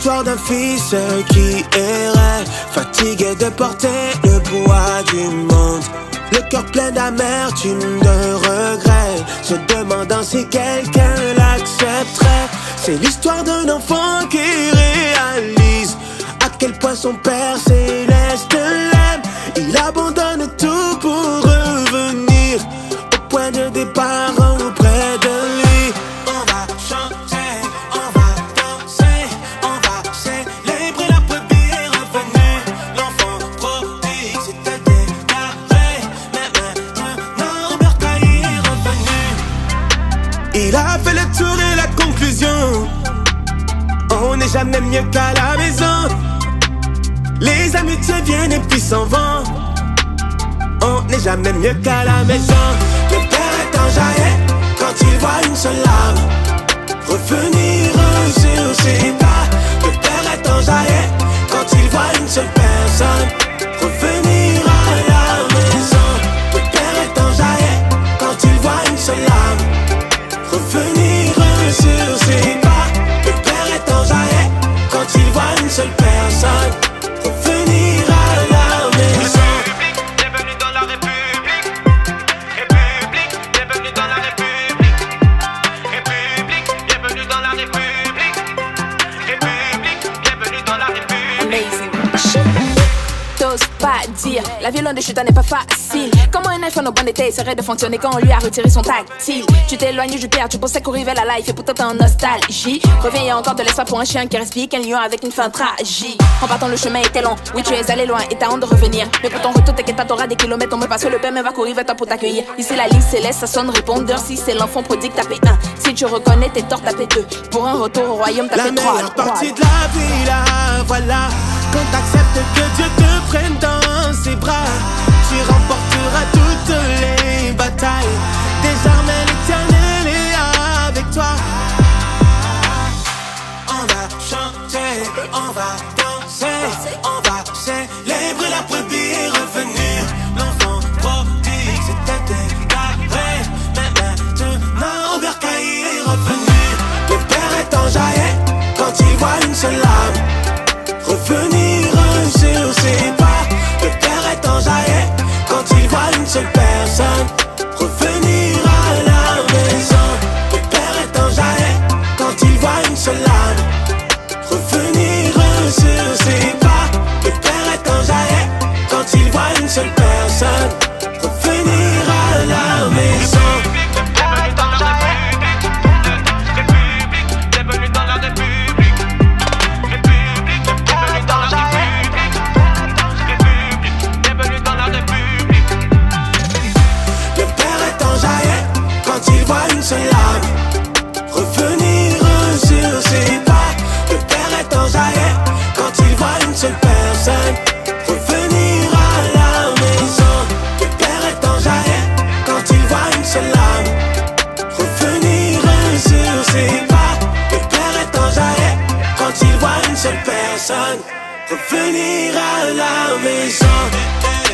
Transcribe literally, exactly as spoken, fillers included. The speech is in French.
l'histoire d'un fils qui errait, fatigué de porter le poids du monde. Le cœur plein d'amertume, de regrets, se demandant si quelqu'un l'accepterait. C'est l'histoire d'un enfant qui réalise à quel point son père céleste l'aime. Il abandonne tout pour revenir au point de départ auprès de lui. On va chanter, on va danser, on va célébrer la brebis revenue. L'enfant prodigue s'était déclaré, mais maintenant Bercail est revenu. Il a fait le tour et la conclusion: on n'est jamais mieux qu'à la maison. Les amitiés viennent et puis s'en vont. On n'est jamais mieux qu'à la maison. Le père est enjaillé quand il voit une seule âme revenir sur ses pas. Le père est enjaillé quand il voit une seule personne revenir à la maison. Le père est enjaillé quand il voit une seule âme revenir sur ses pas. Le père est enjaillé quand il voit une seule personne revenir à la maison. Bienvenue dans la République. République, bienvenue dans la République. République, bienvenue dans la République. République, bienvenue dans la République. Amazing. T'oses pas dire, la violence des chutins n'est pas facile. Comment un iPhone au bon d'été essaierait de fonctionner quand on lui a retiré son tactile? Tu t'éloignes du père, tu pensais qu'on rivait la life et pourtant t'es en nostalgie. Reviens, y'a encore de l'espoir pour un chien qui respire, un lion avec une fin tragique. En partant le chemin était long, oui tu es allé loin et t'as honte de revenir. Mais pour ton retour t'inquiète pas, t'auras des kilomètres, on me passe que le père va courir vers toi pour t'accueillir. Ici la ligne céleste, ça sonne répondeur. Si c'est l'enfant prodigue, tapez un. Si tu reconnais tes torts, tapez deux. Pour un retour au royaume, tapez La trois. meilleure partie de la vie là, voilà. Quand t'acceptes que Dieu te prenne dans ses bras, tu remporteras toutes les batailles. Désormais l'éternel est avec toi. On va chanter, on va danser, on va célébrer la brebis est revenue. L'enfant prodigue s'était déclaré, mais maintenant Bercail est revenu. Le père est enjaillé quand il voit une seule âme revenir sur ses pas. Le père est enjaillé quand il voit une seule personne revenir à la maison. Le père est enjaillé quand il voit une seule âme revenir sur ses pas. Le père est enjaillé quand il voit une seule personne revenir à la maison. Bienvenue dans la République. République, bienvenue dans la République. République, bienvenue dans la République. République, bienvenue dans la République. Le père est enjaillé quand il voit une seule âme revenir sur ses pas. Le père est enjaillé quand il voit une seule personne revenir à la maison. Le père est enjaillé quand il voit une seule âme revenir sur ses pas. Le père est enjaillé quand il voit une seule personne revenir à la maison.